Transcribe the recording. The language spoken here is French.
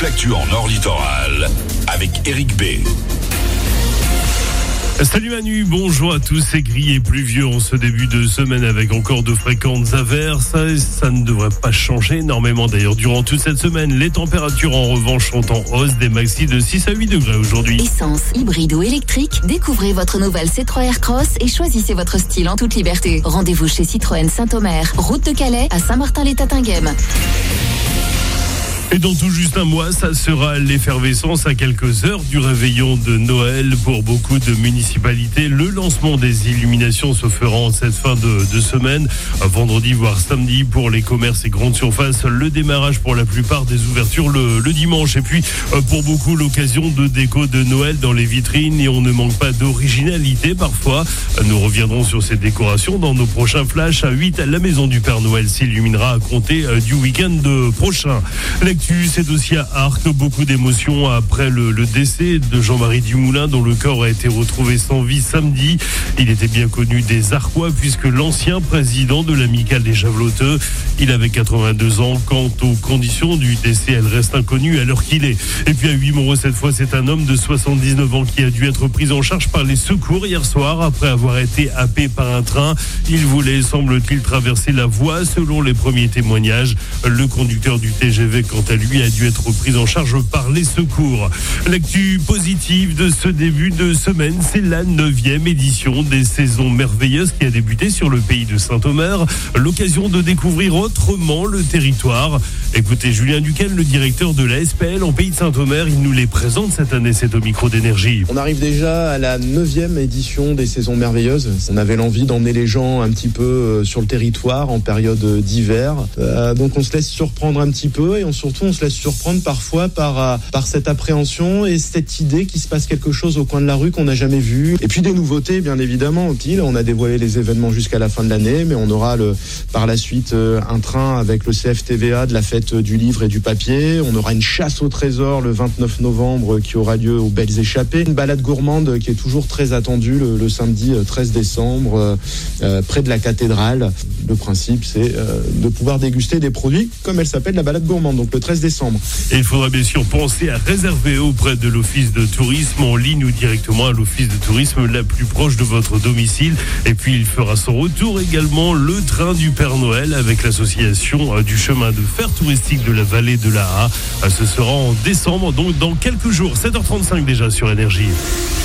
l'actu en Nord Littoral avec Eric B. Salut Manu, bonjour à tous. C'est gris et pluvieux en ce début de semaine avec encore de fréquentes averses. Ça ne devrait pas changer énormément d'ailleurs durant toute cette semaine. Les températures en revanche sont en hausse, des maxi de 6 à 8 degrés aujourd'hui. Essence, hybride ou électrique, découvrez votre nouvelle C3 Aircross et choisissez votre style en toute liberté. Rendez-vous chez Citroën Saint-Omer, route de Calais à Saint-Martin-les-Tatinguèmes. Et dans tout juste un mois, ça sera l'effervescence à quelques heures du réveillon de Noël pour beaucoup de municipalités. Le lancement des illuminations se fera en cette fin de semaine, vendredi voire samedi pour les commerces et grandes surfaces. Le démarrage pour la plupart des ouvertures le dimanche. Et puis pour beaucoup, l'occasion de déco de Noël dans les vitrines. Et on ne manque pas d'originalité parfois. Nous reviendrons sur ces décorations dans nos prochains flashs. À 8, la maison du Père Noël s'illuminera à compter du week-end prochain. C'est aussi à Arques, beaucoup d'émotions après le décès de Jean-Marie Dumoulin dont le corps a été retrouvé sans vie samedi. Il était bien connu des Arquois puisque l'ancien président de l'amicale des Javeloteux, il avait 82 ans. Quant aux conditions du décès, elles restent inconnues à l'heure qu'il est. Et puis à Huimoreau, cette fois, c'est un homme de 79 ans qui a dû être pris en charge par les secours hier soir après avoir été happé par un train. Il voulait, semble-t-il, traverser la voie selon les premiers témoignages. Le conducteur du TGV, quant à lui, a dû être pris en charge par les secours. L'actu positive de ce début de semaine, c'est la 9e édition des Saisons Merveilleuses qui a débuté sur le pays de Saint-Omer. L'occasion de découvrir autrement le territoire. Écoutez, Julien Duquesne, le directeur de la SPL en pays de Saint-Omer, il nous les présente cette année, c'est au micro d'Énergie. On arrive déjà à la 9e édition des Saisons Merveilleuses. On avait l'envie d'emmener les gens un petit peu sur le territoire en période d'hiver. Donc on se laisse surprendre un petit peu et surtout on se laisse surprendre parfois par cette appréhension et cette idée qu'il se passe quelque chose au coin de la rue qu'on n'a jamais vu. Et puis des nouveautés, bien évidemment. On a dévoilé les événements jusqu'à la fin de l'année, mais on aura par la suite un train avec le CFTVA de la fête du livre et du papier. On aura une chasse au trésor le 29 novembre qui aura lieu aux Belles Échappées. Une balade gourmande qui est toujours très attendue le samedi 13 décembre près de la cathédrale. Le principe, c'est de pouvoir déguster des produits comme elle s'appelle, la balade gourmande, donc le 13 décembre. Et il faudra bien sûr penser à réserver auprès de l'office de tourisme en ligne ou directement à l'office de tourisme la plus proche de votre domicile. Et puis il fera son retour également le train du Père Noël avec l'association du chemin de fer touristique de la vallée de la Ha. Ce sera en décembre, donc dans quelques jours, 7h35 déjà sur Énergie.